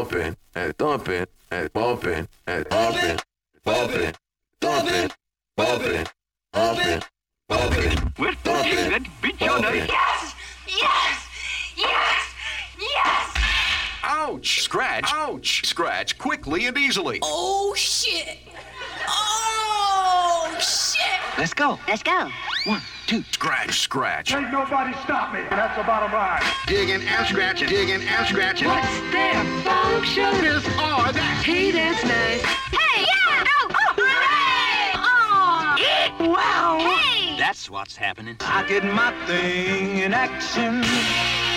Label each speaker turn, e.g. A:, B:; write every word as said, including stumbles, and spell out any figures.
A: bumping, and thumping, and bumping, and bumping, bumping, thumping, bumping, bumping, bumping.
B: We're thumping that bitch on the...
C: Yes! Yes! Yes! Yes!
B: Ouch! Scratch! Ouch! Scratch quickly and easily.
C: Oh, shit! Oh, shit!
D: Let's go.
E: Let's go.
D: One, two.
B: Scratch, scratch.
F: Ain't nobody stop me. That's the bottom line.
D: Digging and scratching, digging and scratching.
G: What's their function?
D: This or that.
G: Hey, that's nice.
C: Hey, yeah! Oh, oh, hooray! Oh!
G: Wow.
C: Hey!
D: That's what's happening.
H: I get my thing in action.